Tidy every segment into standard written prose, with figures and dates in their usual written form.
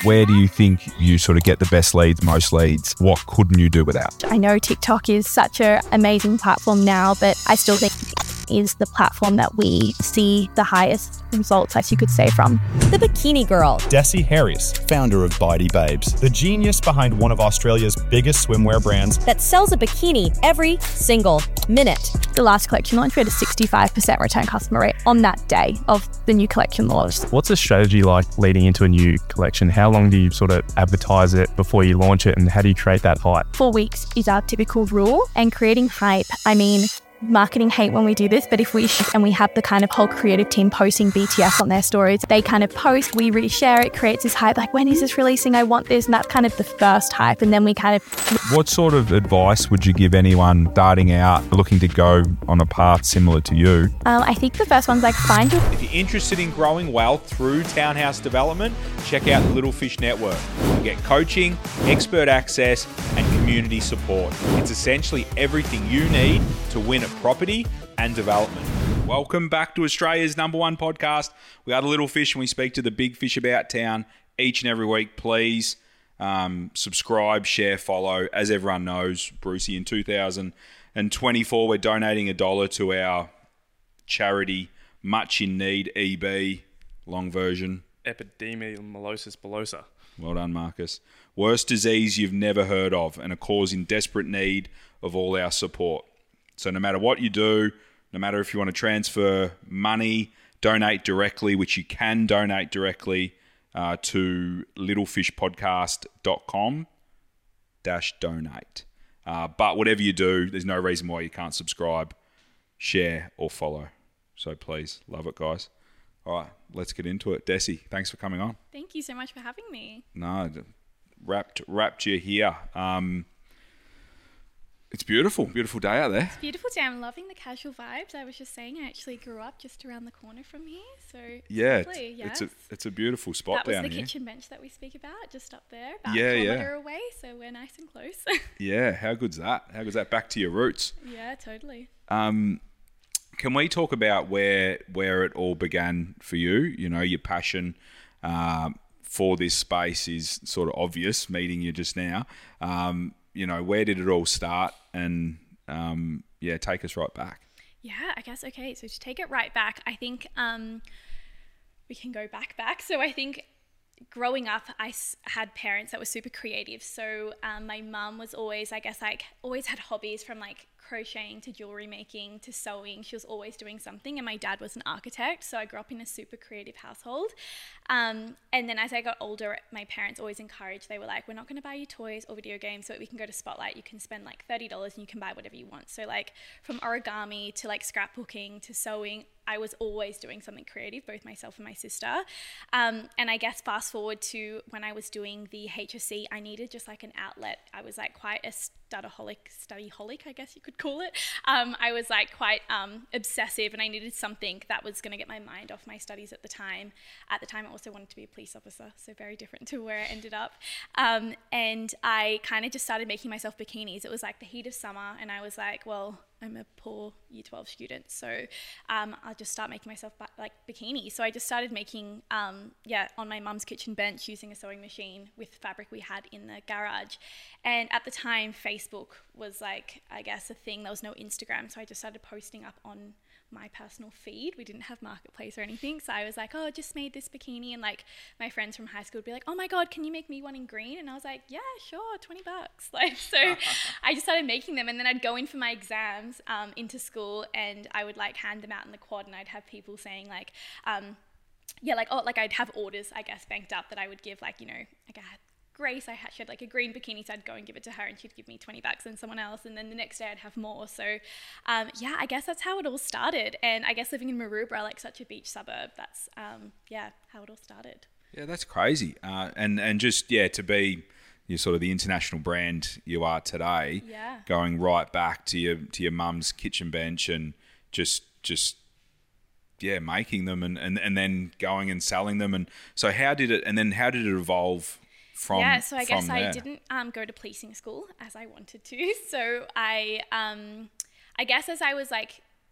Where do you think you sort of get the best leads, most leads? What couldn't you do without? I know TikTok is such an amazing platform now, but I still think is the platform that we see the highest results, as you could say, from. The Bikini Girl. Desi Harris, founder of Bitey Babes, the genius behind one of Australia's biggest swimwear brands That sells a bikini every single minute. The last collection launch, we had a 65% return customer rate on that day of the new collection launch. What's the strategy like leading into a new collection? How long do you sort of advertise it before you launch it, and how do you create that hype? 4 weeks is our typical rule, and creating hype, I mean, marketing hate when we do this, but if we and we have the kind of whole creative team posting BTS on their stories, they kind of post, we reshare it, creates this hype, like, when is this releasing? I want this. And that's kind of the first hype. And then we kind of... What sort of advice would you give anyone starting out, looking to go on a path similar to you? I think the first one's like, find your... If you're interested in growing wealth through townhouse development, check out the Little Fish Network. You get coaching, expert access, and community support. It's essentially everything you need to win at property and development. Welcome back to Australia's #1 podcast. We are the Little Fish, and we speak to the big fish about town each and every week. Please subscribe, share, follow. As everyone knows, Brucey, in 2024, we're donating $1 to our charity, Much in Need EB, long version. Epidemiolosis bullosa. Well done, Marcus. Worst disease you've never heard of, and a cause in desperate need of all our support. So no matter what you do, no matter if you want to transfer money, donate directly, which you can donate directly to littlefishpodcast.com/donate. But whatever you do, there's no reason why you can't subscribe, share, or follow. So please, love it, guys. All right, let's get into it. Desi, thanks for coming on. Thank you so much for having me. No, wrapped you here. It's beautiful day out there. It's a beautiful day. I'm loving the casual vibes. I was just saying, I actually grew up just around the corner from here, so yeah, lovely, yes. it's a beautiful spot down here. That was the kitchen bench that we speak about, just up there, about a kilometre away, so we're nice and close. Yeah, how good's that? Back to your roots. Yeah, totally. Can we talk about where it all began for you? You know, your passion for this space is sort of obvious, meeting you just now. You know, where did it all start? And take us right back. Yeah, I guess, okay, so to take it right back, I think we can go back. So I think growing up, I had parents that were super creative. So my mum was always, always had hobbies from like crocheting to jewelry making to sewing. She was always doing something, and my dad was an architect, so I grew up in a super creative household. And then as I got older, my parents always encouraged, they were like, we're not going to buy you toys or video games so that we can go to Spotlight. You can spend like $30 and you can buy whatever you want. So like from origami to like scrapbooking to sewing, I was always doing something creative, both myself and my sister. And I guess fast forward to when I was doing the HSC, I needed just like an outlet. I was like quite a studyholic, I guess you could call it. I was like quite obsessive, and I needed something that was going to get my mind off my studies at the time. At the time, I also wanted to be a police officer, so very different to where I ended up. And I kind of just started making myself bikinis. It was like the heat of summer, and I was like, well, I'm a poor Year 12 student, so I'll just start making myself like bikinis. So I just started making, on my mum's kitchen bench using a sewing machine with fabric we had in the garage. And at the time, Facebook was like, I guess, a thing. There was no Instagram, so I just started posting up on my personal feed. We didn't have Marketplace or anything, so I was like, oh, just made this bikini, and like my friends from high school would be like, oh my god, can you make me one in green? And I was like, yeah, sure, $20. Like, so I just started making them, and then I'd go in for my exams into school, and I would like hand them out in the quad, and I'd have people saying like I'd have orders, I guess, banked up that I would give, like, you know, like I had Grace, she had like a green bikini, so I'd go and give it to her, and she'd give me $20 and someone else, and then the next day I'd have more. So I guess that's how it all started. And I guess living in Maroubra, like such a beach suburb, that's how it all started. Yeah, that's crazy. And just to be you're sort of the international brand you are today, going right back to your mum's kitchen bench and just making them and then going and selling them. And so how did it evolve from there? So I guess I didn't go to policing school as I wanted to. So I guess as I was like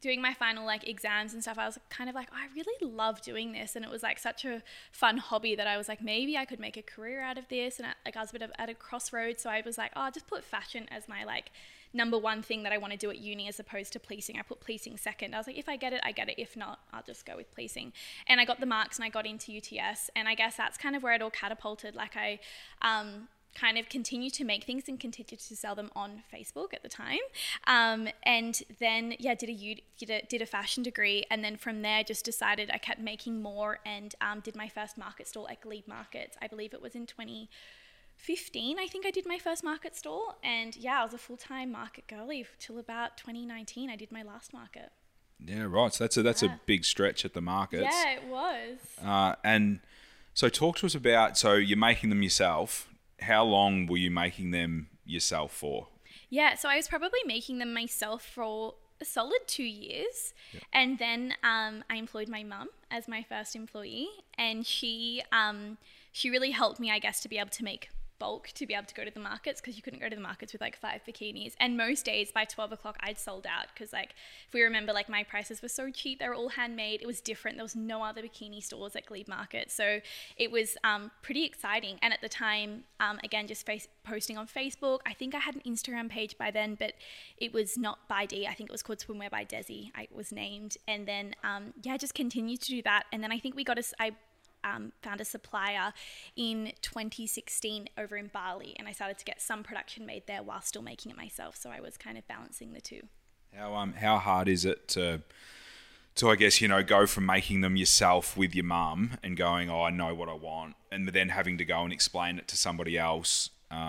doing my final like exams and stuff, I was kind of like, oh, I really love doing this, and it was like such a fun hobby that I was like, maybe I could make a career out of this. And I was a bit of at a crossroads, so I was like, oh, I'll just put fashion as my like number one thing that I want to do at uni as opposed to policing. I put policing second. I was like, if I get it, I get it. If not, I'll just go with policing. And I got the marks and I got into UTS, and I guess that's kind of where it all catapulted. Like I kind of continued to make things and continued to sell them on Facebook at the time. And then, did a fashion degree. And then from there, just decided I kept making more and did my first market stall at Glebe Markets. I believe it was in 2015, I think I did my first market stall. And yeah, I was a full-time market girlie till about 2019. I did my last market. Yeah, right. So that's a big stretch at the markets. Yeah, it was. And so talk to us about, so you're making them yourself. How long were you making them yourself for? Yeah, so I was probably making them myself for a solid 2 years. Yep. And then I employed my mum as my first employee, and she really helped me, I guess, to be able to make bulk, to be able to go to the markets, because you couldn't go to the markets with like 5 bikinis. And most days by 12 o'clock I'd sold out, because like if we remember, like my prices were so cheap, they were all handmade. It was different. There was no other bikini stores at Glebe Market, so it was pretty exciting. And at the time, again, just posting on Facebook. I think I had an Instagram page by then, but it was not by D. I think it was called Swimwear by Desi. I was named. And then just continued to do that. And then I think I found a supplier in 2016 over in Bali, and I started to get some production made there while still making it myself. So I was kind of balancing the two. How hard is it to I guess, go from making them yourself with your mum and going, oh, I know what I want, and then having to go and explain it to somebody else,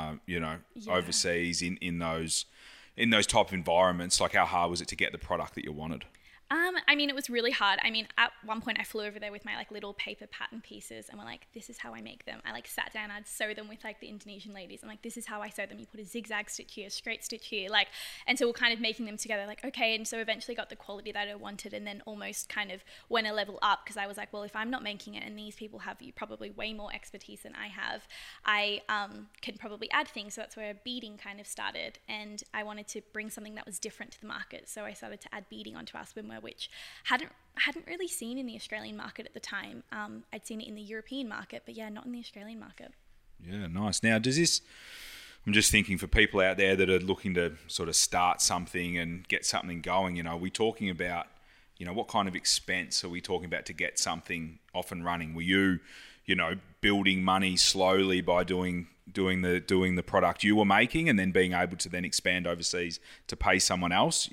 overseas in those type of environments? Like, how hard was it to get the product that you wanted? I mean, it was really hard. I mean, at one point I flew over there with my like little paper pattern pieces, and we're like, this is how I make them. I like sat down, I'd sew them with like the Indonesian ladies. I'm like, this is how I sew them. You put a zigzag stitch here, straight stitch here, like, and so we're kind of making them together, like, okay. And so eventually got the quality that I wanted, and then almost kind of went a level up, because I was like, well, if I'm not making it and these people have probably way more expertise than I have, I can probably add things. So that's where beading kind of started, and I wanted to bring something that was different to the market. So I started to add beading onto our swimwear, which hadn't really seen in the Australian market at the time. I'd seen it in the European market, but yeah, not in the Australian market. Yeah, nice. Now, I'm just thinking for people out there that are looking to sort of start something and get something going, are we talking about, what kind of expense are we talking about to get something off and running? Were you, building money slowly by doing the product you were making, and then being able to then expand overseas to pay someone else?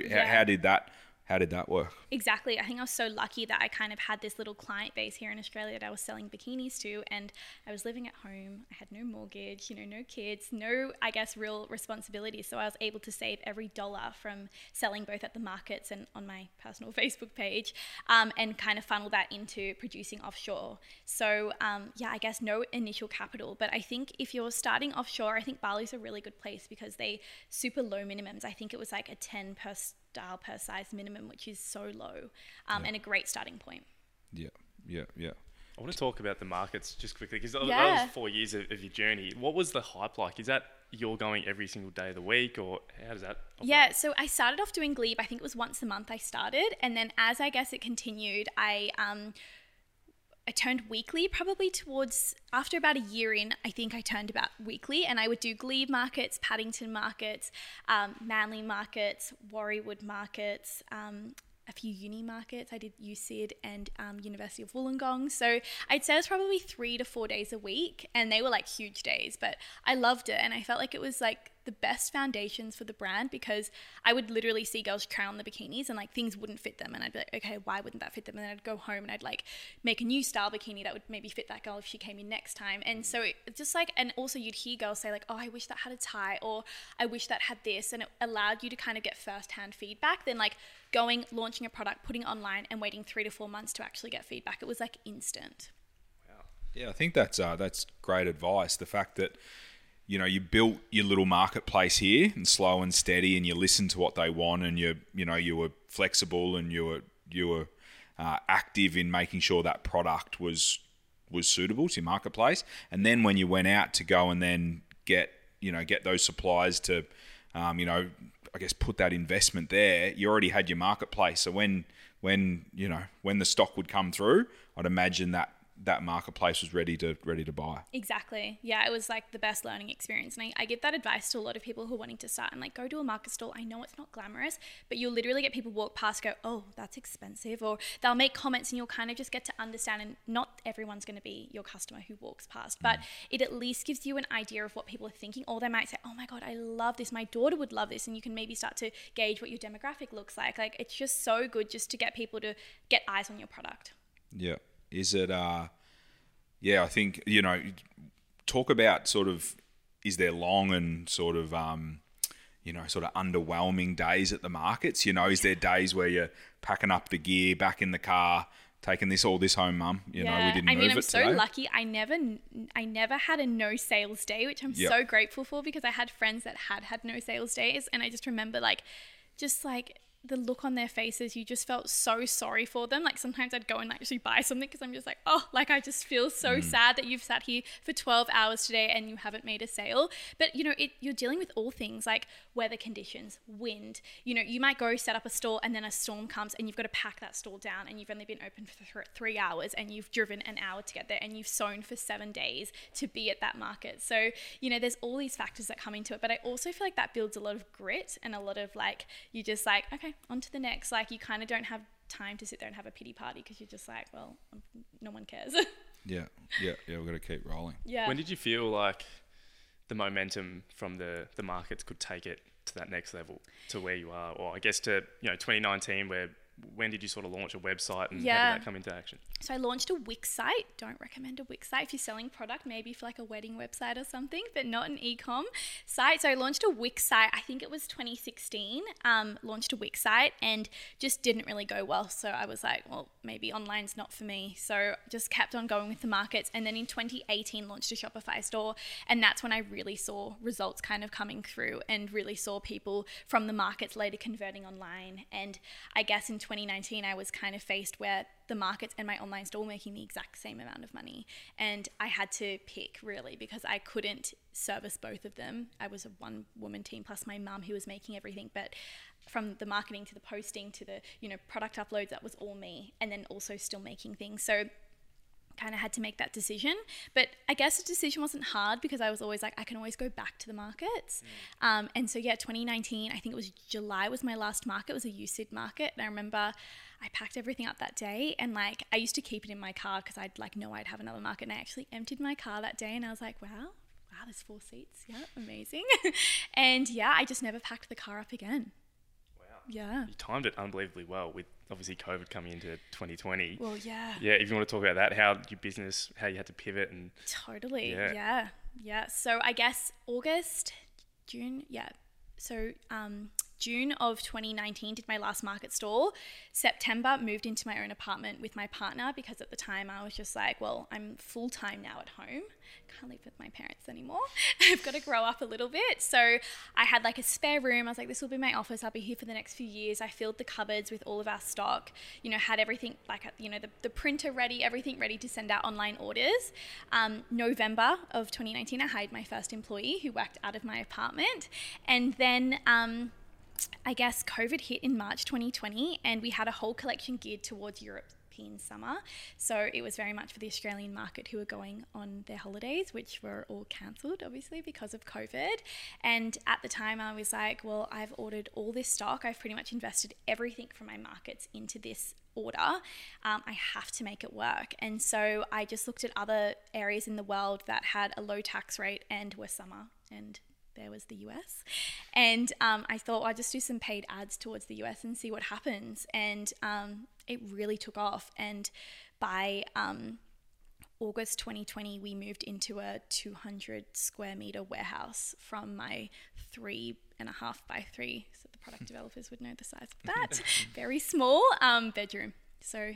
How did that work? Exactly. I think I was so lucky that I kind of had this little client base here in Australia that I was selling bikinis to, and I was living at home. I had no mortgage, no kids, no, I guess, real responsibilities. So I was able to save every dollar from selling both at the markets and on my personal Facebook page, and kind of funnel that into producing offshore. So I guess no initial capital, but I think if you're starting offshore, I think Bali's a really good place because they super low minimums. I think it was like a 10 per style per size minimum, which is so low, and a great starting point. Yeah. I want to talk about the markets just quickly, because that was 4 years of your journey. What was the hype like? Is that you're going every single day of the week, or how does that operate? Yeah, so I started off doing Glebe. I think it was once a month I started, and then as I guess it continued, I turned weekly, probably towards, after about a year in, I think I turned about weekly, and I would do Glebe markets, Paddington markets, Manly markets, Warriewood markets, a few uni markets. I did USyd and University of Wollongong. So I'd say it was probably 3 to 4 days a week, and they were like huge days, but I loved it, and I felt like it was like the best foundations for the brand, because I would literally see girls try on the bikinis and like things wouldn't fit them, and I'd be like, okay, why wouldn't that fit them? And then I'd go home and I'd like make a new style bikini that would maybe fit that girl if she came in next time. And so it just like, and also you'd hear girls say like, oh, I wish that had a tie, or I wish that had this, and it allowed you to kind of get first-hand feedback than like going, launching a product, putting it online and waiting 3 to 4 months to actually get feedback. It was like instant. Wow. Yeah, I think that's great advice. The fact that you built your little marketplace here, and slow and steady, and you listened to what they want, and you were flexible, and you were active in making sure that product was suitable to your marketplace. And then when you went out to go and then get those suppliers to I guess, put that investment there, you already had your marketplace. So when the stock would come through, I'd imagine that marketplace was ready to buy. Exactly. Yeah, it was like the best learning experience. And I give that advice to a lot of people who are wanting to start and like, go to a market stall. I know it's not glamorous, but you'll literally get people walk past, go, oh, that's expensive. Or they'll make comments and you'll kind of just get to understand, and not everyone's going to be your customer who walks past, but it at least gives you an idea of what people are thinking. Or they might say, oh my God, I love this. My daughter would love this. And you can maybe start to gauge what your demographic looks like. Like, it's just so good just to get people to get eyes on your product. Yeah. Is it, I think, talk about sort of, is there long and sort of, sort of underwhelming days at the markets? Is there days where you're packing up the gear, back in the car, taking this home, Mum? We didn't move it I'm so today. lucky. I never had a no sales day, which I'm so grateful for, because I had friends that had no sales days. And I just remember the look on their faces, you just felt so sorry for them. Like, sometimes I'd go and actually buy something because I'm just like, oh, like, I just feel so sad that you've sat here for 12 hours today and you haven't made a sale. But, you're dealing with all things like weather conditions, wind. You might go set up a stall and then a storm comes and you've got to pack that stall down, and you've only been open for 3 hours and you've driven an hour to get there and you've sewn for 7 days to be at that market. So, there's all these factors that come into it. But I also feel like that builds a lot of grit and a lot of like, you just like, okay, on to the next. Like, you kind of don't have time to sit there and have a pity party because you're just like, well, no one cares. Yeah, we've got to keep rolling. Yeah. When did you feel like the momentum from the markets could take it to that next level, to where you are? Or I guess to 2019, when did you sort of launch a website, and how did that come into action? So I launched a Wix site. Don't recommend a Wix site if you're selling product, maybe for like a wedding website or something, but not an e-com site. So I launched a Wix site, I think it was 2016, launched a Wix site and just didn't really go well. So I was like, well, maybe online's not for me. So just kept on going with the markets. And then in 2018, launched a Shopify store. And that's when I really saw results kind of coming through and really saw people from the markets later converting online. And I guess in 2019, I was kind of faced where the markets and my online store were making the exact same amount of money. And I had to pick, really, because I couldn't service both of them. I was a one-woman team plus my mum who was making everything. But from the marketing to the posting to the, product uploads, that was all me. And then also still making things. So kind of had to make that decision. But I guess the decision wasn't hard because I was always like, I can always go back to the markets. And so 2019, I think it was July was my last market. It was a UCID market. And I remember I packed everything up that day, and like I used to keep it in my car because I'd like know I'd have another market. And I actually emptied my car that day, and I was like, wow, there's 4 seats. Yeah, amazing. And I just never packed the car up again. Yeah. You timed it unbelievably well with obviously COVID coming into 2020. Well, yeah. Yeah, if you want to talk about that, how your business, how you had to pivot and... Totally, yeah. So I guess June of 2019 did my last market stall. September moved into my own apartment with my partner because at the time I was just like, well, I'm full-time now at home. Can't live with my parents anymore. I've got to grow up a little bit. So I had like a spare room. I was like, this will be my office. I'll be here for the next few years. I filled the cupboards with all of our stock, had everything like, the printer ready, everything ready to send out online orders. November of 2019, I hired my first employee who worked out of my apartment. And then, I guess COVID hit in March 2020, and we had a whole collection geared towards European summer. So it was very much for the Australian market who were going on their holidays, which were all cancelled, obviously, because of COVID. And at the time, I was like, well, I've ordered all this stock. I've pretty much invested everything from my markets into this order. I have to make it work. And so I just looked at other areas in the world that had a low tax rate and were summer, and there was the US. And I thought, I'll just do some paid ads towards the US and see what happens. And it really took off. And by August 2020, we moved into a 200 square meter warehouse from my 3.5 by 3, so the product developers would know the size of that, very small bedroom. So, yeah.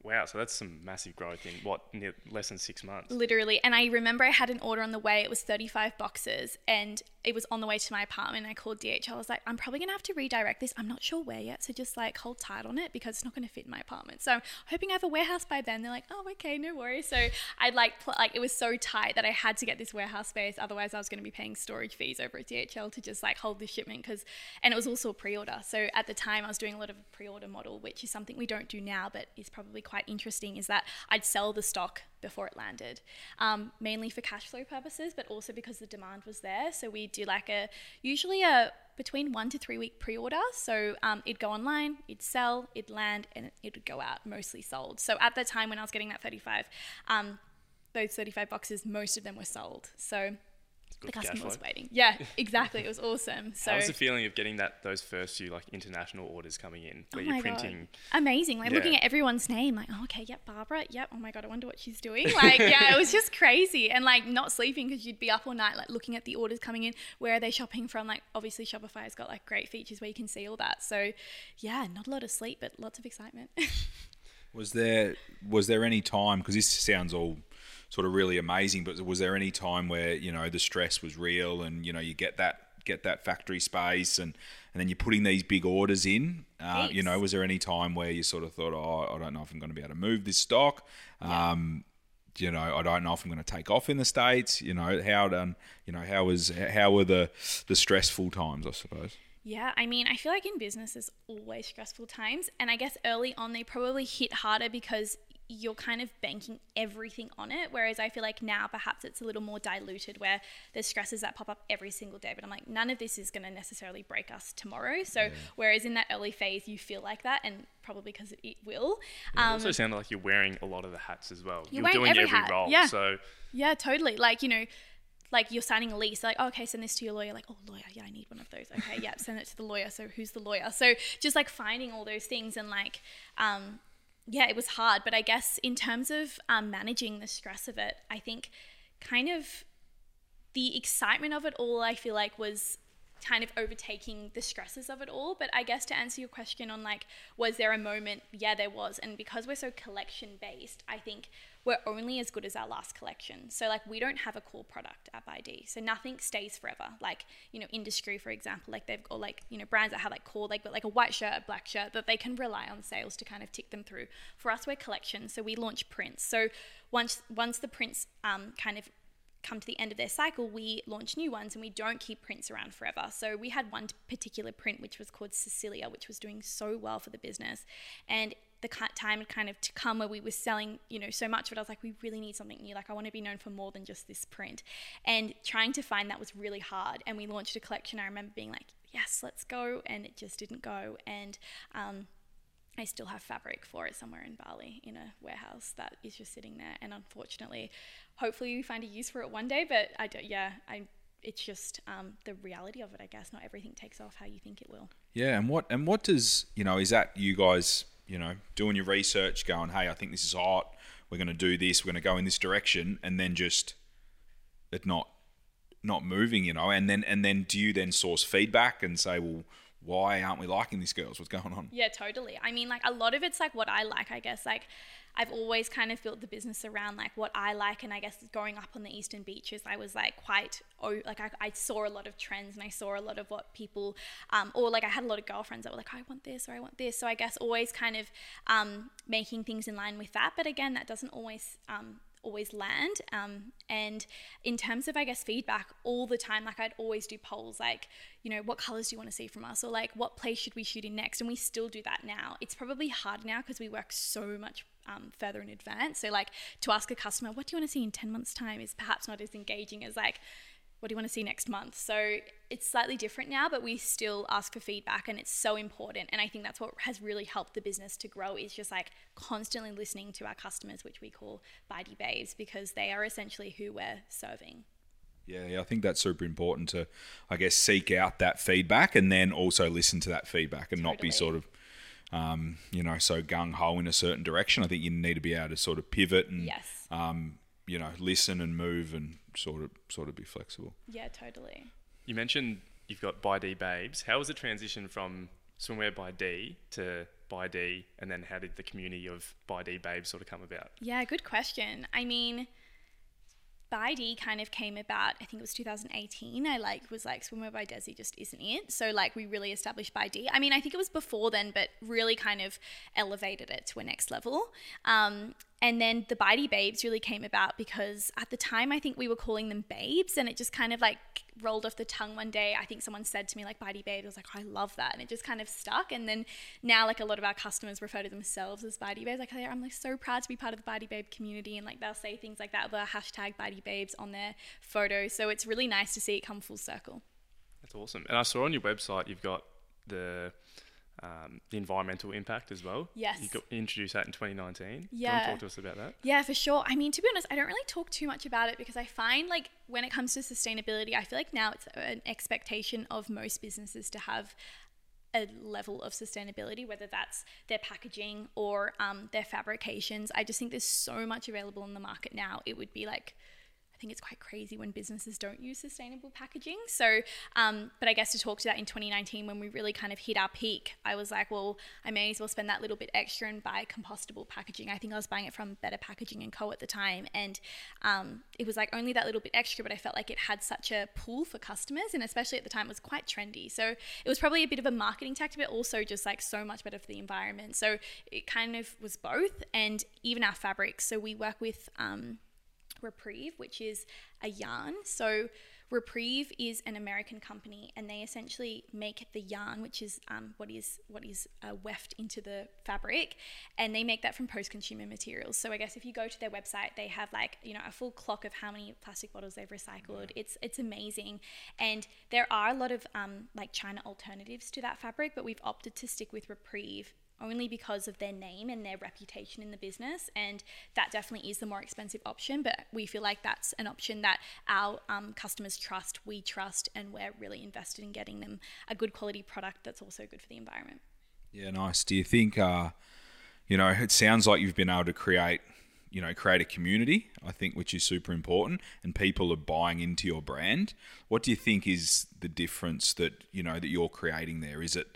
Wow, so that's some massive growth in less than 6 months. Literally. And I remember I had an order on the way. It was 35 boxes and it was on the way to my apartment. I called DHL. I was like, I'm probably going to have to redirect this. I'm not sure where yet. So just like hold tight on it because it's not going to fit in my apartment. So I'm hoping I have a warehouse by then. They're like, oh, okay, no worries. So I'd like it was so tight that I had to get this warehouse space. Otherwise I was going to be paying storage fees over at DHL to just like hold the shipment and it was also a pre-order. So at the time I was doing a lot of pre-order model, which is something we don't do now, but is probably quite interesting, is that I'd sell the stock before it landed, mainly for cash flow purposes, but also because the demand was there. So we do like usually a between 1 to 3 week pre-order. So it'd go online, it'd sell, it'd land, and it would go out, mostly sold. So at the time when I was getting that 35, those 35 boxes, most of them were sold. So the customer was waiting. Yeah, exactly. It was awesome. So how was the feeling of getting those first few like international orders coming in where you're printing? God. Amazing. Like looking at everyone's name, like, oh, okay, yep, Barbara, yep. Oh my God, I wonder what she's doing. Like, yeah, it was just crazy. And like not sleeping because you'd be up all night, like looking at the orders coming in. Where are they shopping from? Like obviously Shopify's got like great features where you can see all that. So yeah, not a lot of sleep, but lots of excitement. Was there any time, because this sounds all sort of really amazing, but was there any time where, you know, the stress was real and, you know, you get that factory space and then you're putting these big orders in, you know, was there any time where you sort of thought, oh, I don't know if I'm going to be able to move this stock? Yeah. You know, I don't know if I'm going to take off in the States, you know, how were the stressful times, I suppose? Yeah, I mean, I feel like in business there's always stressful times, and I guess early on they probably hit harder because you're kind of banking everything on it, whereas I feel like now perhaps it's a little more diluted where there's stresses that pop up every single day, but I'm like, none of this is going to necessarily break us tomorrow. So whereas in that early phase you feel like that, and probably because it will. It also sounded like you're wearing a lot of the hats as well. You're doing every hat. role. Yeah. So yeah, totally. Like, you know, like you're signing a lease, they're like, oh, okay, send this to your lawyer. Like, oh, lawyer, yeah, I need one of those. Okay, yeah, send it to the lawyer. So who's the lawyer? So just like finding all those things and like, yeah, it was hard. But I guess in terms of managing the stress of it, I think kind of the excitement of it all, I feel like was kind of overtaking the stresses of it all. But I guess to answer your question on like, was there a moment? Yeah, there was. And because we're so collection based, I think we're only as good as our last collection. So like we don't have a core product at ByD. So nothing stays forever. Like, you know, industry, for example, like they've got like, you know, brands that have like core, like, but like a white shirt, a black shirt that they can rely on sales to kind of tick them through. For us, we're collection. So we launch prints. So once the prints kind of come to the end of their cycle, we launch new ones and we don't keep prints around forever. So we had one particular print which was called Cecilia, which was doing so well for the business, and the time had kind of to come where we were selling, you know, so much, but I was like, we really need something new. Like I want to be known for more than just this print, and trying to find that was really hard. And we launched a collection. I remember being like, yes, let's go, and it just didn't go. And I still have fabric for it somewhere in Bali in a warehouse that is just sitting there. And unfortunately, hopefully we find a use for it one day, but it's just the reality of it, I guess. Not everything takes off how you think it will. Yeah, and what does, you know, is that you guys, you know, doing your research, going, hey, I think this is hot, we're going to do this, we're going to go in this direction, and then just it not moving, you know, and then do you then source feedback and say, well, why aren't we liking these girls? What's going on? Yeah, totally. I mean, like a lot of it's like what I like, I guess. Like I've always kind of built the business around like what I like, and I guess growing up on the Eastern Beaches, I was like I saw a lot of trends, and I saw a lot of what people, or like I had a lot of girlfriends that were like, I want this or I want this. So I guess always kind of making things in line with that. But again, that doesn't always land. And in terms of, I guess, feedback all the time, like I'd always do polls like, you know, what colors do you want to see from us? Or like, what place should we shoot in next? And we still do that now. It's probably hard now because we work so much further in advance. So like to ask a customer, what do you want to see in 10 months time is perhaps not as engaging as like, what do you want to see next month? So it's slightly different now, but we still ask for feedback, and it's so important. And I think that's what has really helped the business to grow, is just like constantly listening to our customers, which we call ByD Babes, because they are essentially who we're serving. Yeah, I think that's super important to, I guess, seek out that feedback and then also listen to that feedback and not be sort of, you know, so gung-ho in a certain direction. I think you need to be able to sort of pivot and, you know, listen and move and sort of be flexible. Yeah, totally. You mentioned you've got ByD Babes. How was the transition from Swimwear by D to by D, and then how did the community of by D Babes sort of come about? Yeah, good question. I mean, by D kind of came about, I think it was 2018. I was like, Swimwear by Desi just isn't it. So like we really established by D. I mean, I think it was before then, but really kind of elevated it to a next level. And then the By D Babes really came about because at the time I think we were calling them babes, and it just kind of like rolled off the tongue one day. I think someone said to me like By D Babes. I was like, oh, I love that. And it just kind of stuck. And then now like a lot of our customers refer to themselves as By D Babes. Like I'm like so proud to be part of the By D Babe community, and like they'll say things like that, the hashtag By D Babes on their photos. So it's really nice to see it come full circle. That's awesome. And I saw on your website you've got the environmental impact as well. Yes. You introduced that in 2019. Yeah. Do you want to talk to us about that? Yeah, for sure. I mean, to be honest, I don't really talk too much about it because I find like when it comes to sustainability, I feel like now it's an expectation of most businesses to have a level of sustainability, whether that's their packaging or their fabrications. I just think there's so much available in the market now. It would be like, I think it's quite crazy when businesses don't use sustainable packaging. So, but I guess to talk to that in 2019 when we really kind of hit our peak, I was like, well, I may as well spend that little bit extra and buy compostable packaging. I think I was buying it from Better Packaging & Co. at the time. And it was like only that little bit extra, but I felt like it had such a pull for customers. And especially at the time, it was quite trendy. So it was probably a bit of a marketing tactic, but also just like so much better for the environment. So it kind of was both. And even our fabrics. So we work with Repreve, which is a yarn. So Repreve is an American company, and they essentially make the yarn, which is what is weft into the fabric, and they make that from post-consumer materials. So I guess if you go to their website, they have like, you know, a full clock of how many plastic bottles they've recycled. It's amazing, and there are a lot of like China alternatives to that fabric, but we've opted to stick with Repreve only because of their name and their reputation in the business, and that definitely is the more expensive option, but we feel like that's an option that our customers trust, we trust, and we're really invested in getting them a good quality product that's also good for the environment. Yeah, nice. Do you think, you know, it sounds like you've been able to create a community, I think, which is super important, and people are buying into your brand. What do you think is the difference that, you know, that you're creating there? Is it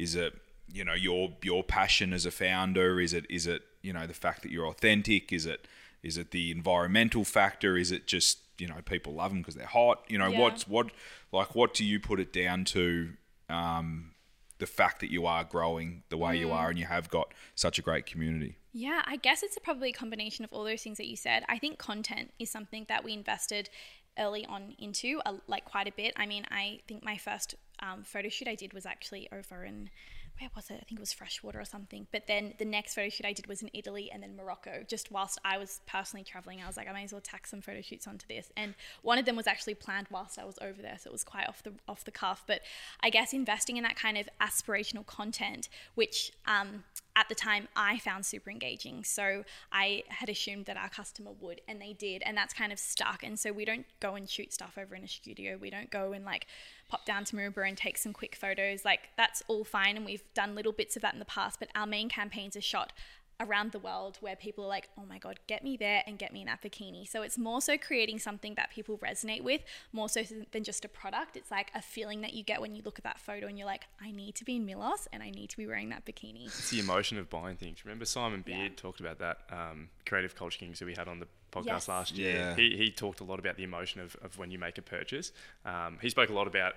you know, your passion as a founder? Is it you know, the fact that you're authentic? Is it the environmental factor? Is it just, you know, people love them because they're hot? You know, Yeah. what do you put it down to? The fact that you are growing the way you are, and you have got such a great community. Yeah, I guess it's probably a combination of all those things that you said. I think content is something that we invested early on into, like quite a bit. I mean, I think my first photo shoot I did was actually over in, where was it? I think it was Freshwater or something. But then the next photo shoot I did was in Italy and then Morocco. Just whilst I was personally traveling, I was like, I may as well tack some photo shoots onto this. And one of them was actually planned whilst I was over there, so it was quite off the cuff. But I guess investing in that kind of aspirational content, which at the time I found super engaging. So I had assumed that our customer would, and they did, and that's kind of stuck. And so we don't go and shoot stuff over in a studio. We don't go and like pop down to Maroubra and take some quick photos. Like that's all fine, and we've done little bits of that in the past, but our main campaigns are shot around the world where people are like, oh my God, get me there and get me in that bikini. So it's more so creating something that people resonate with, more so than just a product. It's like a feeling that you get when you look at that photo and you're like, I need to be in Milos and I need to be wearing that bikini. It's the emotion of buying things. Remember Simon Beard talked about that, Creative Culture Kings, who we had on the podcast last year. Yeah. He talked a lot about the emotion of when you make a purchase. He spoke a lot about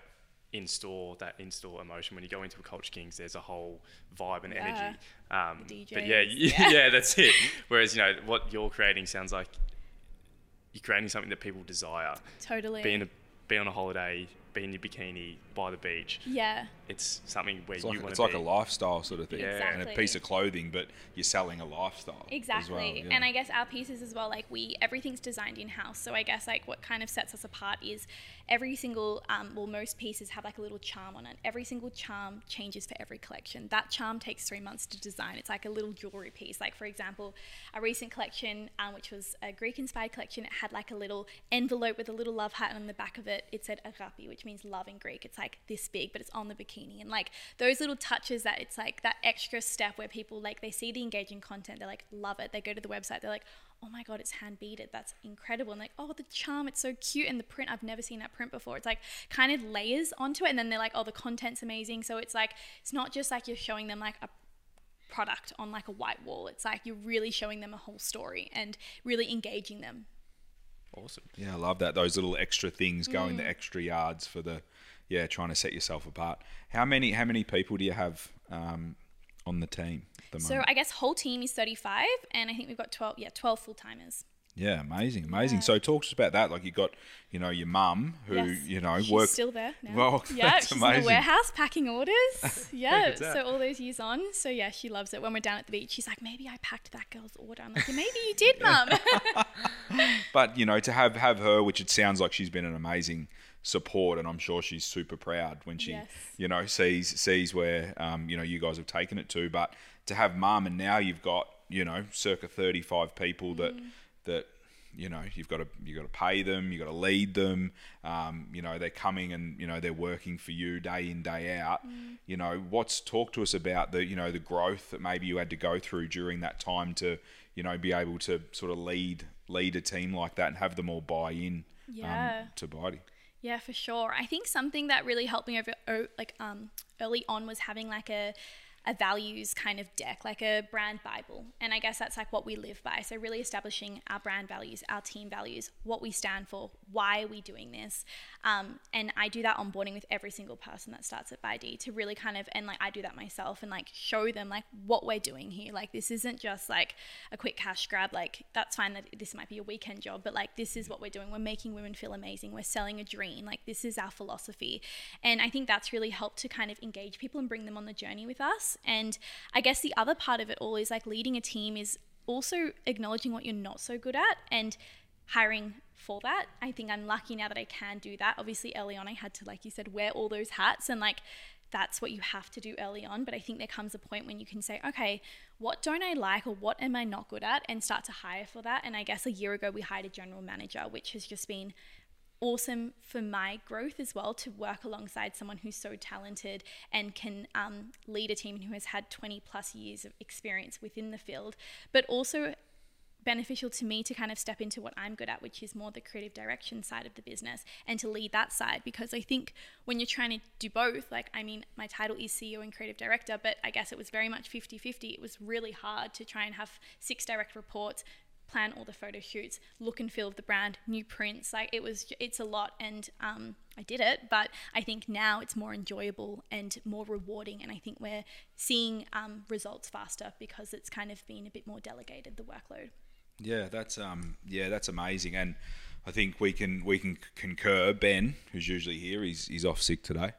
that in-store emotion. When you go into a Culture Kings, there's a whole vibe and energy. The DJs, but yeah, that's it. Whereas, you know, what you're creating sounds like you're creating something that people desire. Totally. Be on a holiday, be in your bikini by the beach. Yeah. It's something where It's you like, want it's to like be. a lifestyle sort of thing, Yeah. and a piece of clothing, but you're selling a lifestyle. Exactly. As well, yeah. And I guess our pieces as well, like everything's designed in-house. So I guess like what kind of sets us apart is every single, most pieces have like a little charm on it. Every single charm changes for every collection. That charm takes 3 months to design. It's like a little jewelry piece. Like for example, a recent collection, which was a Greek-inspired collection, it had like a little envelope with a little love heart, and on the back of it, it said agape, which means love in Greek. It's like this big, but it's on the bikini. bikini, and like those little touches that it's like that extra step where people like they see the engaging content, they're like love it, they go to the website, they're like, oh my god, it's hand beaded, that's incredible, and like, oh, the charm, it's so cute, and the print, I've never seen that print before. It's like kind of layers onto it, and then they're like, oh, the content's amazing. So it's like, it's not just like you're showing them like a product on like a white wall, it's like you're really showing them a whole story and really engaging them. Awesome. Yeah, I love that. Those little extra things going the extra yards for the, trying to set yourself apart. How many people do you have on the team at the moment? So I guess whole team is 35, and I think we've got 12 full-timers. Yeah, amazing. Yeah. So talk to us about that. Like, you got, your mum who, she's works. Still there now. Well, yeah, that's she's amazing. in the warehouse packing orders. Yeah, so all those years on. So yeah, she loves it. When we're down at the beach, she's like, maybe I packed that girl's order. I'm like, maybe you did, Mum. But, to have her, which it sounds like she's been an amazing support, and I'm sure she's super proud when she, sees where, you guys have taken it to. But to have Mum, and now you've got, circa 35 people that you've got to pay them, you've got to lead them, they're coming and, they're working for you day in, day out. Talk to us about the growth that maybe you had to go through during that time to, be able to sort of lead a team like that and have them all buy in to Bitey. Yeah, for sure. I think something that really helped me early on was having like a values kind of deck, like a brand Bible. And I guess that's like what we live by. So really establishing our brand values, our team values, what we stand for, why are we doing this? And I do that onboarding with every single person that starts at Bitey to really kind of, and like I do that myself and like show them like what we're doing here. Like this isn't just like a quick cash grab. Like that's fine that this might be a weekend job, but like this is what we're doing. We're making women feel amazing. We're selling a dream. Like this is our philosophy. And I think that's really helped to kind of engage people and bring them on the journey with us. And I guess the other part of it all is like leading a team is also acknowledging what you're not so good at and hiring for that. I think I'm lucky now that I can do that. Obviously early on I had to, like you said, wear all those hats, and like that's what you have to do early on. But I think there comes a point when you can say, okay, what don't I like or what am I not good at, and start to hire for that. And I guess a year ago we hired a general manager, which has just been awesome for my growth as well, to work alongside someone who's so talented and can lead a team who has had 20 plus years of experience within the field, but also beneficial to me to kind of step into what I'm good at, which is more the creative direction side of the business, and to lead that side. Because I think when you're trying to do both, like, I mean, my title is CEO and creative director, but I guess it was very much 50-50. It was really hard to try and have 6 direct reports, plan all the photo shoots, look and feel of the brand, new prints. Like it's a lot, and I did it, but I think now it's more enjoyable and more rewarding, and I think we're seeing results faster because it's kind of been a bit more delegated, the workload. Yeah, that's amazing, and I think we can concur. Ben, who's usually here, he's off sick today.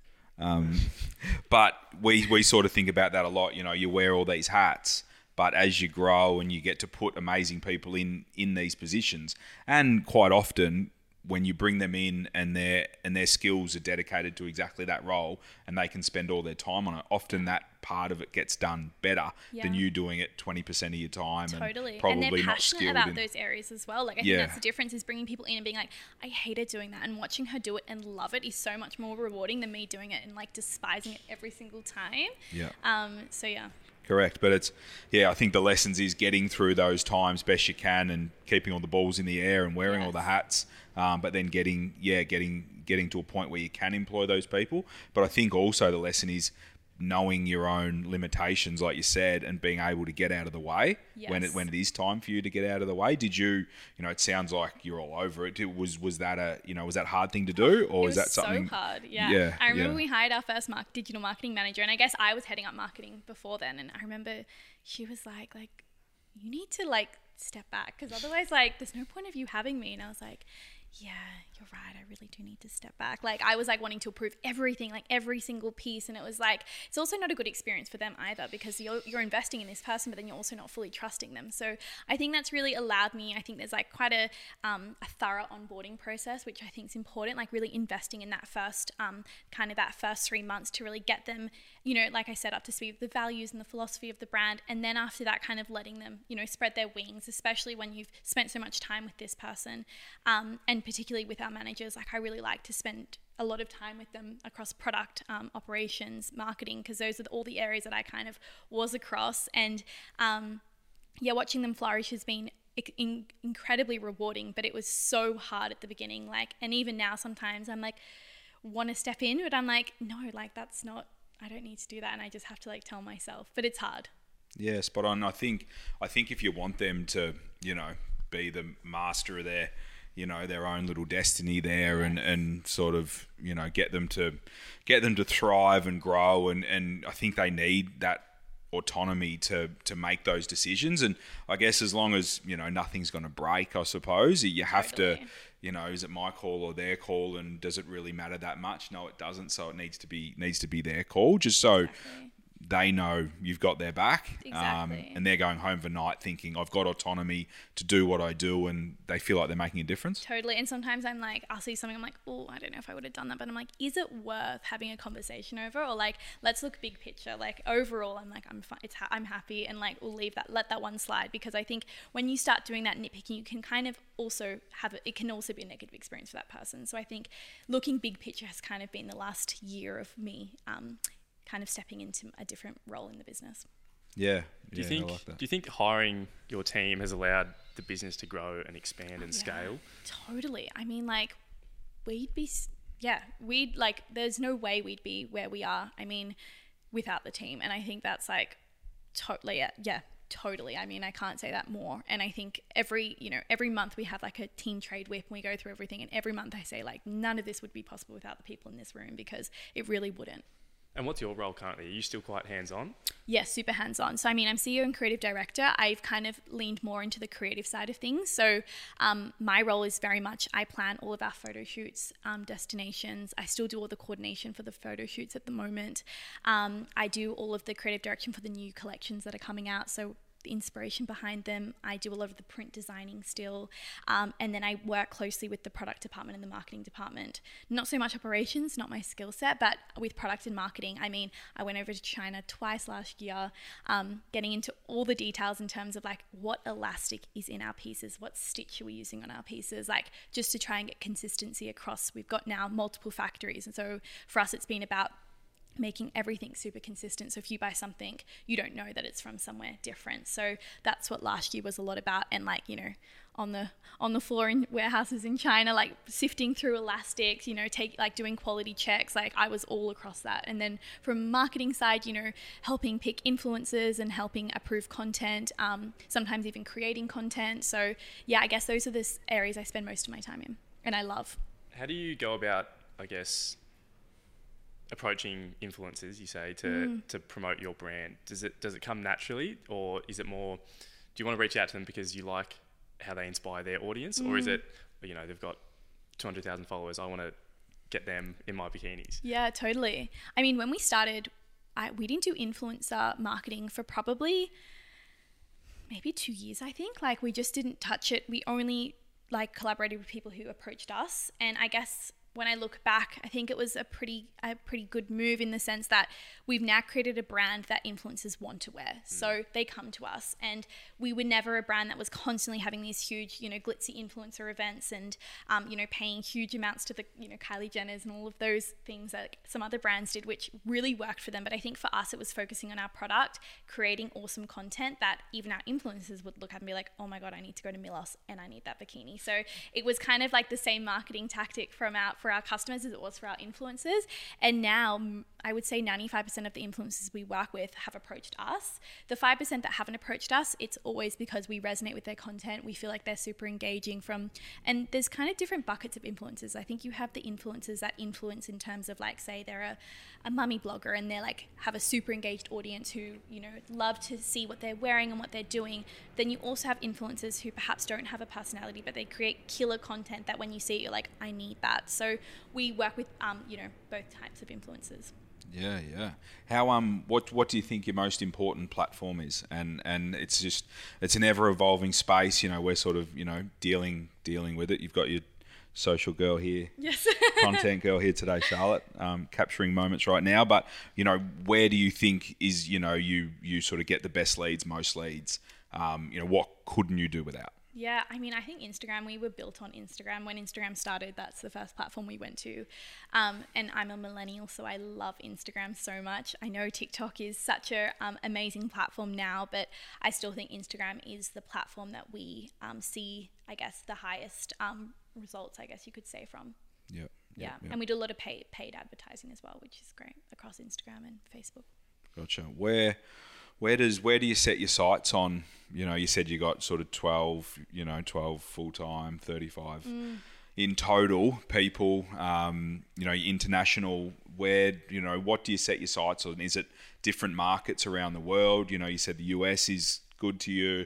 But we sort of think about that a lot. You wear all these hats, but as you grow and you get to put amazing people in these positions, and quite often when you bring them in and their skills are dedicated to exactly that role and they can spend all their time on it, often that part of it gets done better than you doing it 20% of your time. Totally. And probably and they're not passionate skilled about those areas as well. Like I think that's the difference, is bringing people in and being like, I hated doing that, and watching her do it and love it is so much more rewarding than me doing it and like despising it every single time. So yeah. Correct. But it's, I think the lessons is getting through those times best you can and keeping all the balls in the air and wearing all the hats, but then getting to a point where you can employ those people. But I think also the lesson is knowing your own limitations, like you said, and being able to get out of the way when it is time for you to get out of the way. Did you, it sounds like you're all over it. Was that was that a hard thing to do, or was that something? So hard. Yeah. I remember we hired our first digital marketing manager, and I guess I was heading up marketing before then. And I remember she was like, you need to like step back, because otherwise like there's no point of you having me. And I was like, yeah, you're right, I really do need to step back. Like I was like wanting to approve everything, like every single piece, and it was like, it's also not a good experience for them either, because you're investing in this person, but then you're also not fully trusting them. So I think that's really allowed me, I think there's like quite a thorough onboarding process, which I think is important, like really investing in that first that first 3 months to really get them, like I said, up to speed with the values and the philosophy of the brand. And then after that, kind of letting them, spread their wings, especially when you've spent so much time with this person. And particularly with our account managers, like I really like to spend a lot of time with them across product, operations, marketing, because those are all the areas that I kind of was across. And watching them flourish has been incredibly rewarding, but it was so hard at the beginning. Like, and even now sometimes I'm like, want to step in, but I'm like, no, like that's not, I don't need to do that. And I just have to like tell myself, but it's hard. Yeah, spot on. I think if you want them to, you know, be the master of their, you know, their own little destiny there, and sort of, you know, get them to thrive and grow, and I think they need that autonomy to make those decisions. And I guess as long as, you know, nothing's going to break, I suppose you have to, you know, is it my call or their call, and does it really matter that much? No, it doesn't. So it needs to be their call, just so they know you've got their back. Exactly. And they're going home for night thinking, I've got autonomy to do what I do, and they feel like they're making a difference. Totally. And sometimes I'm like, I'll see something, I'm like, oh, I don't know if I would have done that, but I'm like, is it worth having a conversation over? Or like, let's look big picture. Like overall, I'm like, I'm fine. I'm happy, and like, we'll let that one slide, because I think when you start doing that nitpicking, you can kind of also it can also be a negative experience for that person. So I think looking big picture has kind of been the last year of me, kind of stepping into a different role in the business. Yeah. Do you think hiring your team has allowed the business to grow and expand and scale? Totally. I mean, like, there's no way we'd be where we are, I mean, without the team. And I think that's like totally. I mean, I can't say that more. And I think every month we have like a team trade whip, and we go through everything. And every month I say, like, none of this would be possible without the people in this room, because it really wouldn't. And what's your role currently? Are you still quite hands-on? Yes, super hands-on. So, I mean, I'm CEO and creative director. I've kind of leaned more into the creative side of things. So my role is very much, I plan all of our photo shoots, destinations. I still do all the coordination for the photo shoots at the moment. I do all of the creative direction for the new collections that are coming out. So the inspiration behind them. I do a lot of the print designing still. And then I work closely with the product department and the marketing department. Not so much operations, not my skill set, but with product and marketing. I mean, I went over to China twice last year, getting into all the details in terms of like what elastic is in our pieces, what stitch are we using on our pieces, like just to try and get consistency across. We've got now multiple factories. And so for us, it's been about making everything super consistent. So if you buy something, you don't know that it's from somewhere different. So that's what last year was a lot about. And like, you know, on the floor in warehouses in China, like sifting through elastics, you know, doing quality checks. Like I was all across that. And then from marketing side, you know, helping pick influencers and helping approve content, sometimes even creating content. So yeah, I guess those are the areas I spend most of my time in, and I love. How do you go about, I guess, approaching influencers, you say, to promote your brand? Does it come naturally, or is it more, do you want to reach out to them because you like how they inspire their audience, or is it, you know, they've got 200,000 followers, I want to get them in my bikinis? Yeah, totally. I mean, when we started, we didn't do influencer marketing for probably maybe 2 years, I think. Like we just didn't touch it. We only like collaborated with people who approached us. And I guess when I look back, I think it was a pretty good move in the sense that we've now created a brand that influencers want to wear. So they come to us, and we were never a brand that was constantly having these huge, you know, glitzy influencer events and, you know, paying huge amounts to the, you know, Kylie Jenners and all of those things that some other brands did, which really worked for them. But I think for us, it was focusing on our product, creating awesome content that even our influencers would look at and be like, oh my God, I need to go to Milos and I need that bikini. So it was kind of like the same marketing tactic for our customers as it was for our influencers. And now I would say 95% of the influencers we work with have approached us. The 5% that haven't approached us, it's always because we resonate with their content. We feel like they're super engaging and there's kind of different buckets of influencers. I think you have the influencers that influence in terms of like, say they're a mummy blogger and they're like, have a super engaged audience who, you know, love to see what they're wearing and what they're doing. Then you also have influencers who perhaps don't have a personality, but they create killer content that when you see it, you're like, I need that. So we work with, you know, both types of influencers. Yeah. How what do you think your most important platform is? And it's an ever evolving space. You know, we're sort of, you know, dealing with it. You've got your social girl here, yes, content girl here today, Charlotte, capturing moments right now. But you know, where do you think is, you know, you sort of get the best leads, most leads? You know, what couldn't you do without? Yeah, I mean, I think Instagram, we were built on Instagram. When Instagram started, that's the first platform we went to. And I'm a millennial, so I love Instagram so much. I know TikTok is such a amazing platform now, but I still think Instagram is the platform that we see, I guess, the highest results, I guess you could say, from. Yeah. And we do a lot of paid advertising as well, which is great, across Instagram and Facebook. Gotcha. Where do you set your sights on? You know, you said you got sort of 12 full-time, 35 in total people, international. What do you set your sights on? Is it different markets around the world? You know, you said the US is good to you.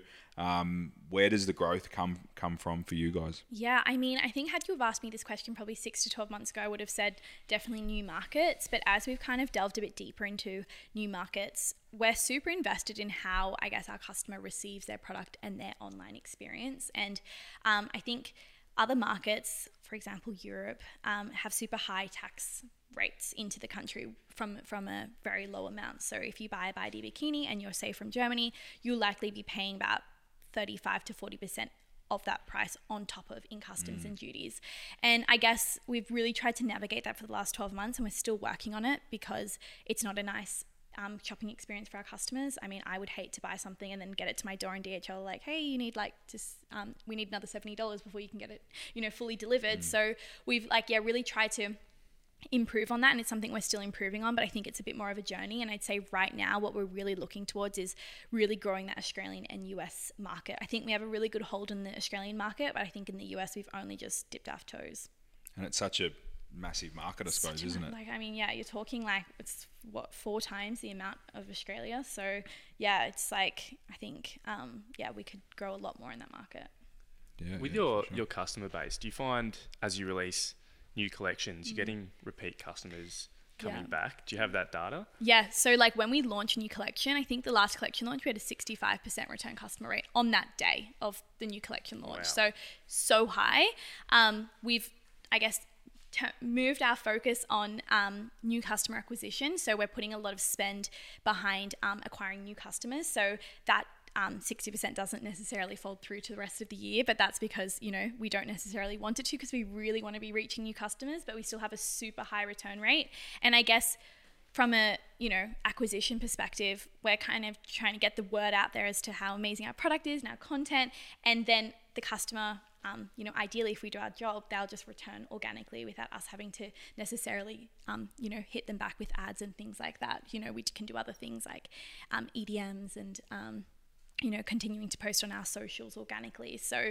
Where does the growth come from for you guys? Yeah, I mean, I think had you have asked me this question probably 6 to 12 months ago, I would have said definitely new markets. But as we've kind of delved a bit deeper into new markets, we're super invested in how, I guess, our customer receives their product and their online experience. And I think other markets, for example, Europe, have super high tax rates into the country from a very low amount. So if you buy a By Dee bikini and you're, say, from Germany, you'll likely be paying about 35 to 40% of that price on top of in customs and duties. And I guess we've really tried to navigate that for the last 12 months, and we're still working on it because it's not a nice shopping experience for our customers. I mean, I would hate to buy something and then get it to my door in DHL like, hey, you need we need another $70 before you can get it, fully delivered. So we've really tried to improve on that, and it's something we're still improving on, but I think it's a bit more of a journey. And I'd say right now what we're really looking towards is really growing that Australian and US market. I think we have a really good hold in the Australian market, but I think in the US we've only just dipped our toes. And it's such a massive market, I suppose, isn't it? You're talking it's 4 times the amount of Australia. So yeah, it's I think we could grow a lot more in that market. With your customer base, do you find as you release new collections, you're getting repeat customers coming back? Do you have that data? Yeah, so when we launch a new collection, I think the last collection launch, we had a 65% return customer rate on that day of the new collection launch. Wow. So high. We've, I guess, moved our focus on new customer acquisition. So we're putting a lot of spend behind acquiring new customers. So that 60% doesn't necessarily fold through to the rest of the year, but that's because, we don't necessarily want it to, because we really want to be reaching new customers, but we still have a super high return rate. And I guess from a, acquisition perspective, we're kind of trying to get the word out there as to how amazing our product is and our content. And then the customer, ideally, if we do our job, they'll just return organically without us having to necessarily, hit them back with ads and things like that. We can do other things like EDMs and, continuing to post on our socials organically. So,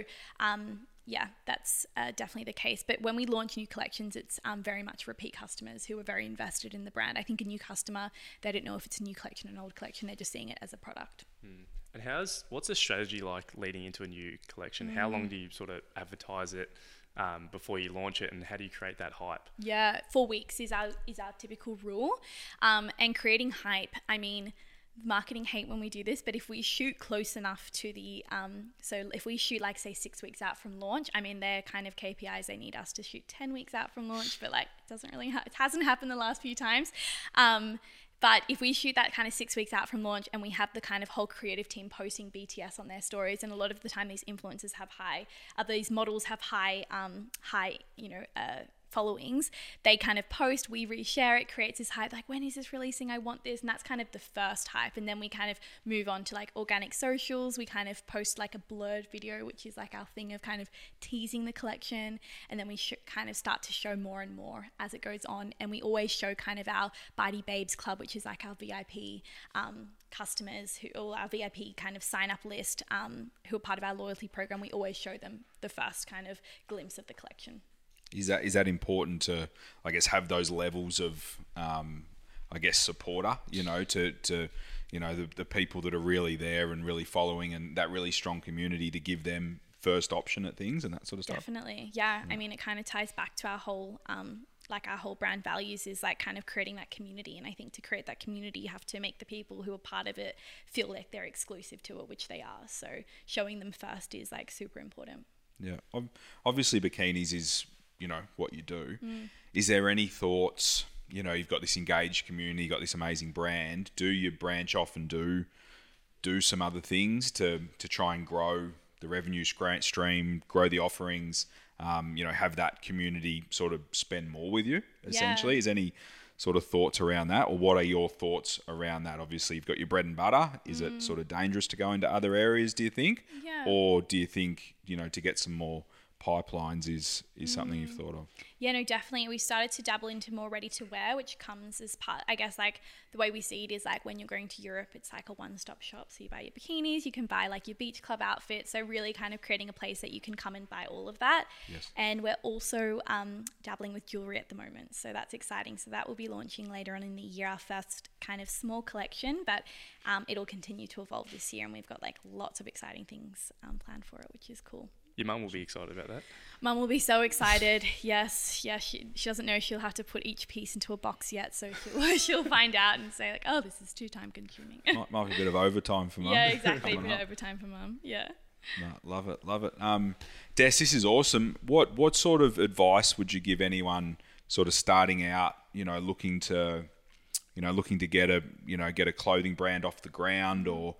that's definitely the case. But when we launch new collections, it's very much repeat customers who are very invested in the brand. I think a new customer, they don't know if it's a new collection or an old collection. They're just seeing it as a product. And what's the strategy like leading into a new collection? How long do you sort of advertise it before you launch it, and how do you create that hype? Yeah, 4 weeks is our typical rule. And creating hype, I mean, marketing hate when we do this, but if we shoot close enough to the so if we shoot say 6 weeks out from launch, I mean, they're kind of KPIs. They need us to shoot 10 weeks out from launch, but it doesn't really it hasn't happened the last few times. But if we shoot that kind of 6 weeks out from launch, and we have the kind of whole creative team posting BTS on their stories, and a lot of the time these influencers have these models have high followings, they kind of post, we reshare it, creates this hype, when is this releasing? I want this. And that's kind of the first hype. And then we kind of move on to organic socials. We kind of post a blurred video, which is our thing of kind of teasing the collection. And then we kind of start to show more and more as it goes on. And we always show kind of our By Dee Babes Club, which is our VIP customers, our VIP kind of sign up list, who are part of our loyalty program. We always show them the first kind of glimpse of the collection. Is that important to, I guess, have those levels of, supporter, to the people that are really there and really following, and that really strong community to give them first option at things and that sort of stuff? Definitely, yeah. I mean, it kind of ties back to our whole, our whole brand values is kind of creating that community. And I think to create that community, you have to make the people who are part of it feel like they're exclusive to it, which they are. So showing them first is super important. Yeah, obviously bikinis is, what you do. Is there any thoughts, you've got this engaged community, you've got this amazing brand, do you branch off and do some other things to try and grow the revenue stream, grow the offerings, have that community sort of spend more with you, essentially? Is any sort of thoughts around that, or what are your thoughts around that? Obviously, you've got your bread and butter. Is it sort of dangerous to go into other areas, do you think? Yeah. Or do you think, to get some more pipelines is something you've thought of? Yeah, no, definitely. We started to dabble into more ready to wear, which comes as part, I guess, like the way we see it is like when you're going to Europe, it's like a one-stop shop. So you buy your bikinis, you can buy like your beach club outfit. So really kind of creating a place that you can come and buy all of that. Yes. And we're also dabbling with jewelry at the moment. So that's exciting. So that will be launching later on in the year, our first kind of small collection, but it'll continue to evolve this year. And we've got like lots of exciting things planned for it, which is cool. Your mum will be excited about that. Mum will be so excited. Yes. Yeah. She doesn't know she'll have to put each piece into a box yet. So she'll find out and say like, oh, this is too time consuming. Might be a bit of overtime for mum. Yeah, exactly. A bit of overtime for mum. Yeah. No, love it. Des, this is awesome. What sort of advice would you give anyone sort of starting out, looking to get a clothing brand off the ground, or,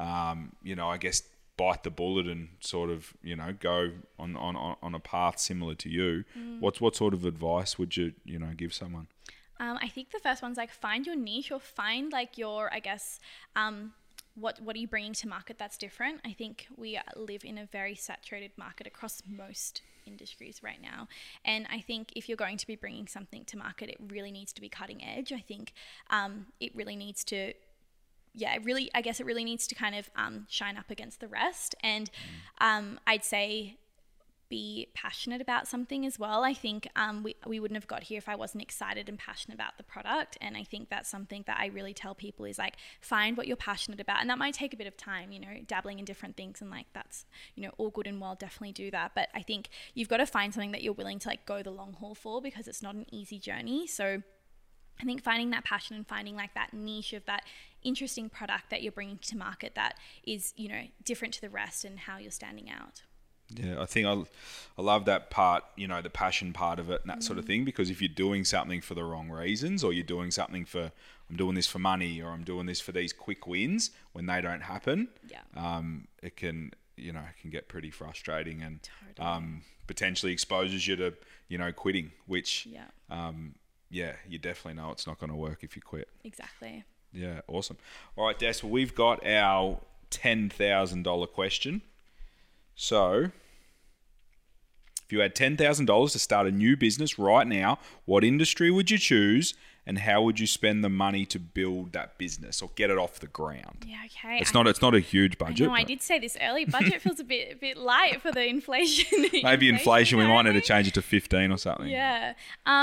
I guess, bite the bullet and sort of, go on a path similar to you? What sort of advice would you, give someone? I think the first one's like find your niche, or find like your, I guess, what are you bringing to market that's different? I think we live in a very saturated market across most industries right now. And I think if you're going to be bringing something to market, it really needs to be cutting edge. I think it really needs to it really needs to kind of shine up against the rest. And I'd say be passionate about something as well. I think we wouldn't have got here if I wasn't excited and passionate about the product. And I think that's something that I really tell people is like, find what you're passionate about. And that might take a bit of time, dabbling in different things, and like that's, all good and well, definitely do that. But I think you've got to find something that you're willing to like go the long haul for, because it's not an easy journey. So I think finding that passion and finding like that niche of that interesting product that you're bringing to market that is, different to the rest, and how you're standing out. Yeah, I think I love that part, the passion part of it and that sort of thing, because if you're doing something for the wrong reasons, or you're doing something for, I'm doing this for money, or I'm doing this for these quick wins, when they don't happen, it can get pretty frustrating, and potentially exposes you to, quitting, which, you definitely know it's not going to work if you quit. Exactly. Yeah, awesome. All right, Des, well, we've got our $10,000 question. So, if you had $10,000 to start a new business right now, what industry would you choose, and how would you spend the money to build that business or get it off the ground? Yeah, okay. It's not a huge budget. I did say this early. Budget feels a bit light for the inflation. Maybe inflation. We might need to change it to 15 or something. Yeah.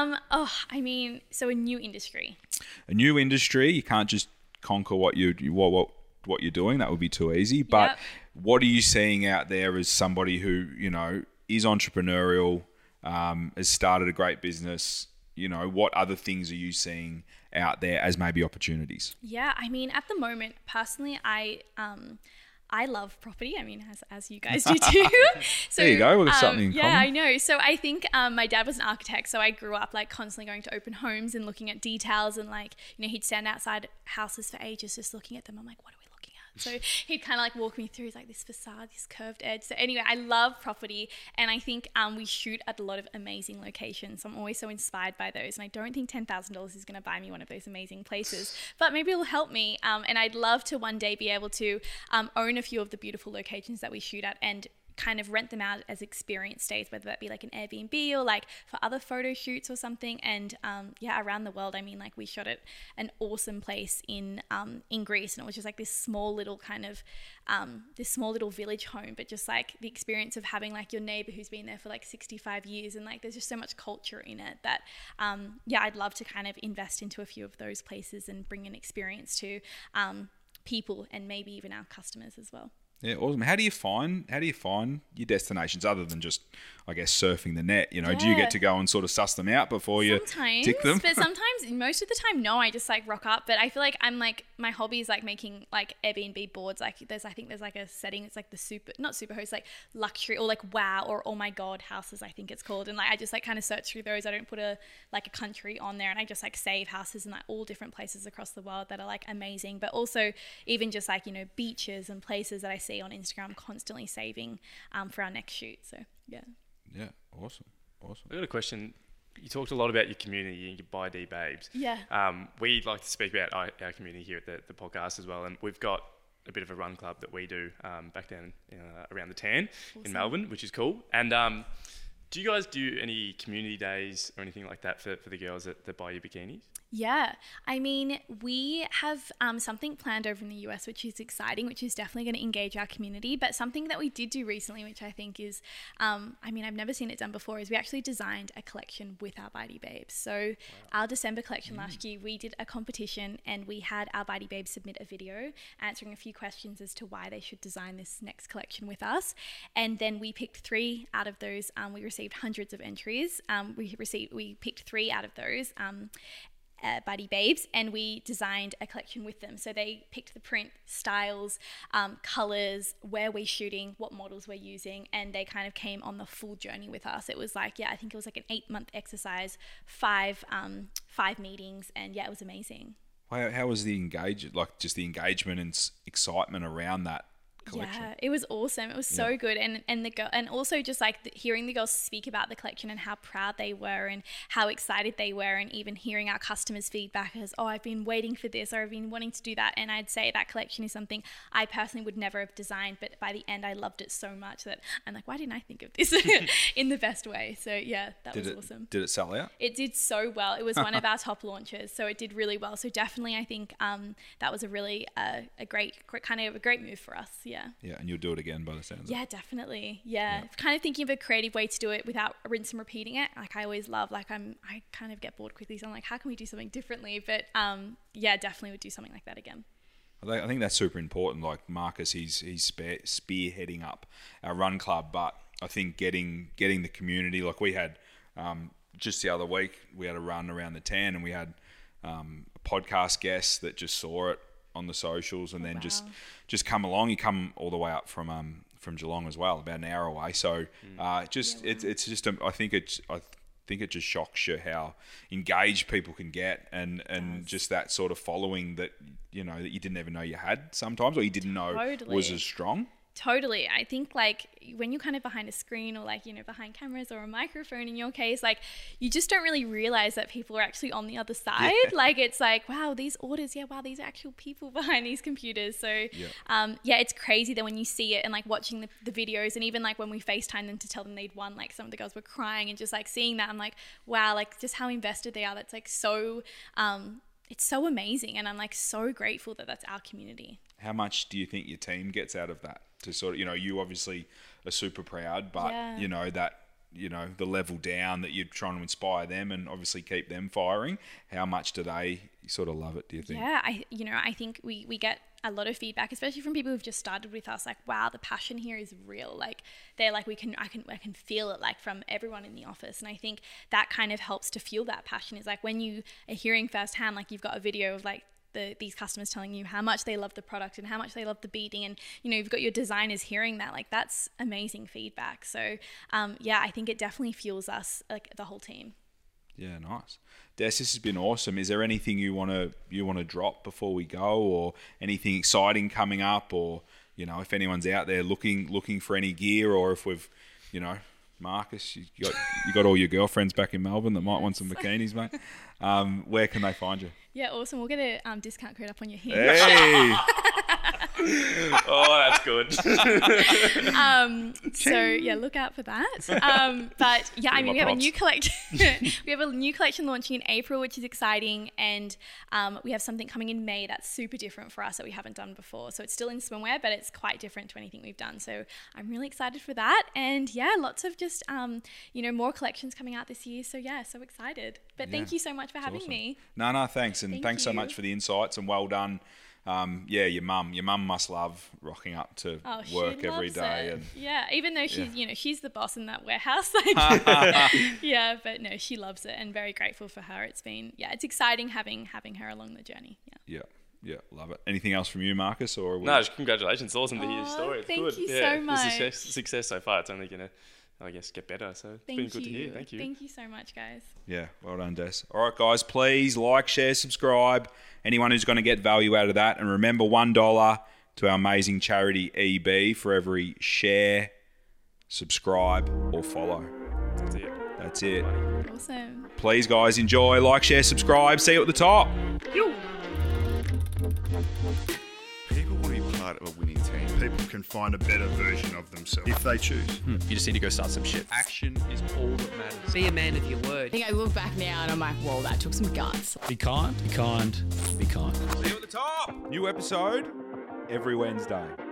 So a new industry. A new industry. You can't just conquer what you're doing. That would be too easy. But what are you seeing out there as somebody who is entrepreneurial, has started a great business? What other things are you seeing out there as maybe opportunities? Yeah, at the moment, personally, I love property. As you guys do too. So, there you go. We've got something in common. Yeah, I know. So I think my dad was an architect, so I grew up like constantly going to open homes and looking at details, and like, he'd stand outside houses for ages just looking at them. I'm like, what are we looking at? So he'd kind of like walk me through like this facade, this curved edge. So anyway, I love property, and I think we shoot at a lot of amazing locations. I'm always so inspired by those, and I don't think $10,000 is going to buy me one of those amazing places, but maybe it'll help me. And I'd love to one day be able to own a few of the beautiful locations that we shoot at, and kind of rent them out as experience stays, whether that be like an Airbnb or like for other photo shoots or something. And around the world, we shot at an awesome place in Greece, and it was just like this small little kind of village home, but just like the experience of having like your neighbor who's been there for like 65 years, and like there's just so much culture in it that I'd love to kind of invest into a few of those places and bring an experience to people, and maybe even our customers as well. Yeah, awesome. How do you find your destinations other than just, I guess, surfing the net? Do you get to go and sort of suss them out before you tick them? But sometimes, most of the time, no. I just like rock up. But I feel like I'm like, my hobby is like making like Airbnb boards. Like there's like a setting. It's like the not superhost, like luxury, or like wow, or oh my god houses, I think it's called. And like I just like kind of search through those. I don't put a country on there, and I just like save houses in like all different places across the world that are like amazing. But also even just like beaches and places that I see on Instagram, constantly saving for our next shoot. So yeah. Yeah, awesome. I got a question. You talked a lot about your community and your By D Babes. Yeah. We like to speak about our community here at the podcast as well, and we've got a bit of a run club that we do back down around the Tan in Melbourne, which is cool. And do you guys do any community days or anything like that for the girls that buy your bikinis? Yeah, I mean, we have something planned over in the US, which is exciting, which is definitely going to engage our community. But something that we did do recently, which I think is, I mean, I've never seen it done before, is we actually designed a collection with our By D Babes. So our December collection last year, we did a competition and we had our By D Babes submit a video answering a few questions as to why they should design this next collection with us. And then we picked 3 out of those. We received hundreds of entries. We picked 3 out of those. By D Babes, and we designed a collection with them. So they picked the print, styles, colors, where we're shooting, what models we're using, and they kind of came on the full journey with us. It was like, I think it was like an 8-month exercise, 5 meetings, and it was amazing. How was the engagement and excitement around that collection? Yeah, it was awesome. It was so good, and also just like hearing the girls speak about the collection and how proud they were and how excited they were, and even hearing our customers' feedback as, I've been waiting for this, or I've been wanting to do that. And I'd say that collection is something I personally would never have designed, but by the end I loved it so much that I'm like, why didn't I think of this in the best way? So yeah, that was awesome. Did it sell out? It did so well. It was one of our top launches, so it did really well. So definitely I think that was a really a great move for us. Yeah, and you'll do it again by the sounds of it. Yeah, definitely. Yeah, kind of thinking of a creative way to do it without rinse and repeating it. Like I always love, I kind of get bored quickly, so I'm like, how can we do something differently? But definitely would do something like that again. I think that's super important. Like Marcus, he's spearheading up our run club, but I think getting the community, like we had just the other week, we had a run around the Tan, and we had a podcast guest that just saw it on the socials, and then just come along. He come all the way up from Geelong as well, about an hour away. So I think it just shocks you how engaged people can get, and just that sort of following that that you didn't ever know you had sometimes, or you didn't know was as strong. Totally. I think like when you're kind of behind a screen, or like, behind cameras or a microphone in your case, like you just don't really realize that people are actually on the other side. Yeah. Like it's like, wow, these orders, wow, these are actual people behind these computers. So it's crazy that when you see it and like watching the videos, and even like when we FaceTime them to tell them they'd won, like some of the girls were crying, and just like seeing that, I'm like, wow, like just how invested they are. That's like so, it's so amazing. And I'm like so grateful that that's our community. How much do you think your team gets out of that? To sort of, you obviously are super proud, but the level down that you're trying to inspire them and obviously keep them firing. How much do they sort of love it, do you think? Yeah, I think we get a lot of feedback, especially from people who've just started with us, like, wow, the passion here is real. Like they're like, I can feel it, like from everyone in the office. And I think that kind of helps to fuel that passion, is like when you are hearing firsthand, like you've got a video of like these customers telling you how much they love the product and how much they love the beading, and you've got your designers hearing that, like that's amazing feedback. So I think it definitely fuels us, like the whole team. Yeah, nice. Des, this has been awesome. Is there anything you want to drop before we go, or anything exciting coming up, or if anyone's out there looking for any gear, or if we've Marcus, you got all your girlfriends back in Melbourne that might want some bikinis, mate. Where can they find you? Yeah, awesome. We'll get a discount code up on your Hinge. Hey! Oh, that's good. Look out for that. But yeah, I mean, we have a new collection. We have a new collection launching in April, which is exciting, and we have something coming in May that's super different for us that we haven't done before. So it's still in swimwear, but it's quite different to anything we've done. So I'm really excited for that, and lots of just more collections coming out this year. So so excited. But thank you so much for having me. No, thanks, and thanks so much for the insights, and well done. Your mum must love rocking up to work every day. And even though she's she's the boss in that warehouse, like but no, she loves it, and very grateful for her. It's been it's exciting having her along the journey. Yeah, love it. Anything else from you, Marcus? Or no, just congratulations. It's awesome to hear your story. It's thank good. You so much. The success so far, it's only gonna, I guess, get better. So it's been good to hear. Thank you. Thank you so much, guys. Yeah, well done, Des. All right, guys, please like, share, subscribe. Anyone who's going to get value out of that. And remember, $1 to our amazing charity EB for every share, subscribe, or follow. That's it. Awesome. Please, guys, enjoy, like, share, subscribe. See you at the top. People want to be part of a winning team. People can find a better version of themselves if they choose. You just need to go start some shit. Action is all that matters. Be a man of your word. I think I look back now and I'm like, whoa, that took some guts. Be kind, be kind, be kind. See you at the top. New episode every Wednesday.